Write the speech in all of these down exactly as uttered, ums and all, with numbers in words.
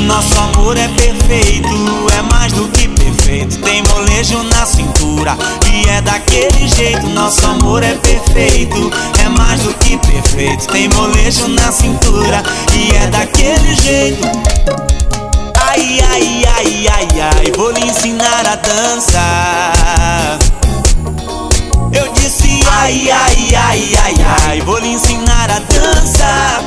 Nosso amor é perfeito, é mais do que perfeito. Tem molejo na cintura e é daquele jeito. Nosso amor é perfeito, é mais do que perfeito. Tem molejo na cintura e é daquele jeito. Ai, ai, ai, ai, ai, vou lhe ensinar a dançar. Eu disse ai, ai, ai, ai, ai, vou lhe ensinar a dançar.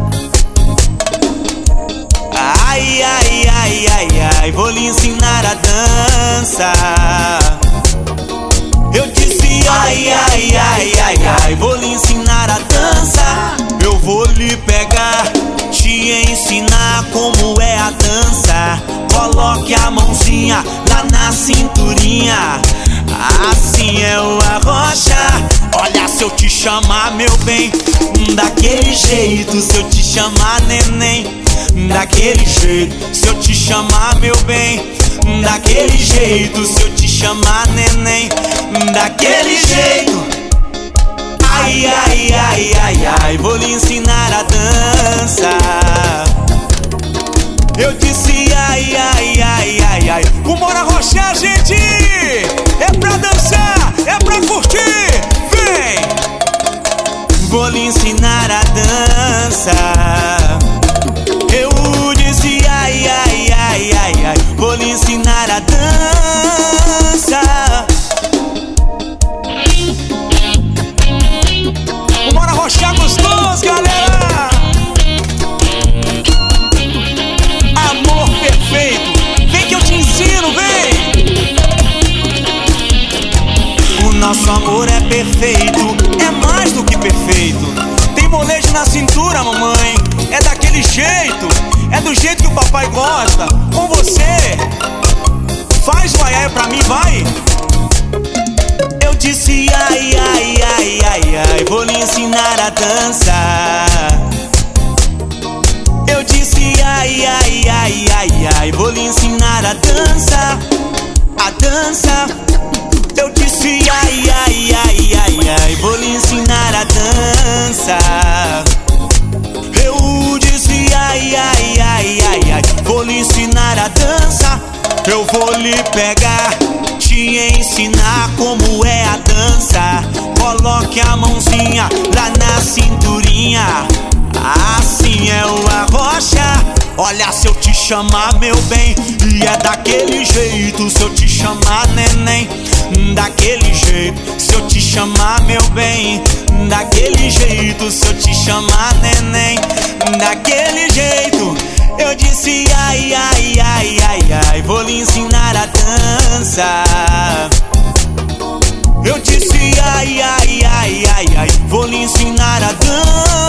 Ai, ai, ai, ai, ai, vou lhe ensinar a dançar. Eu disse ai, ai, ai, ai, ai, vou lhe ensinar a dançar. Eu vou lhe pegar, te ensinar como é a dança. Coloque a mãozinha lá na cinturinha, assim é o arrocha. Olha, se eu te chamar, meu bem, daquele jeito. Se eu te chamar, neném, daquele jeito. Se eu te chamar, meu bem, daquele jeito. Se eu te chamar, neném, daquele jeito. Ai, ai, ai, ai, ai, vou lhe ensinar a dançar. Eu disse ai, ai, ai, ai, ai. Vambora arrochar, gente! É pra dançar, é pra curtir, vem! Vou lhe ensinar a dançar. Eu disse ai, ai, ai, ai, ai, vou lhe ensinar a dançar. Vambora arrochar gostoso, galera! Amor perfeito, vem que eu te ensino, vem! O nosso amor é perfeito, é mais do que perfeito. Tem molejo na cintura, mamãe, é daquele jeito. É do jeito que o papai gosta. Com você, faz o ai ai pra mim, vai! Eu disse ai, ai, ai, ai, ai, vou lhe ensinar a dançar. Eu disse ai, ai, ai, ai, ai, vou lhe ensinar a dançar. A dança. Eu disse ai, ai, ai, ai, ai, vou lhe ensinar a dançar. Eu disse ai, ai, ai, ai, ai, vou lhe ensinar a dança. Eu vou lhe pegar, te ensinar como é a dança. Coloque a mãozinha lá na cinturinha, assim é o arrocha. Olha, se eu te chamar, meu bem, e é daquele jeito. Se eu te chamar, neném, daquele jeito. Se eu te chamar, meu bem, daquele jeito. Se eu te chamar, neném, daquele jeito. Eu disse ai, ai, ai, ai, ai, vou lhe ensinar a dançar. Eu disse ai, ai, ai, ai, ai, vou lhe ensinar a dançar.